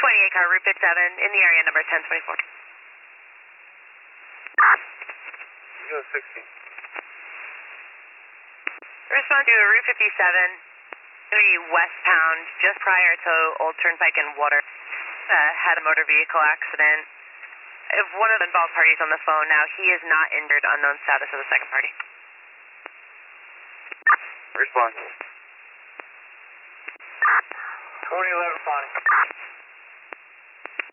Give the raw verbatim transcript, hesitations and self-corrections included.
twenty-eight car, Route fifty-seven, in the area, number ten twenty-four. Go sixteen. Respond to Route fifty-seven, thirty westbound, just prior to Old Turnpike and Water. Uh, had a motor vehicle accident. If one of the involved parties on the phone now, he is not injured, unknown status of the second party. Respond. twenty eleven Pond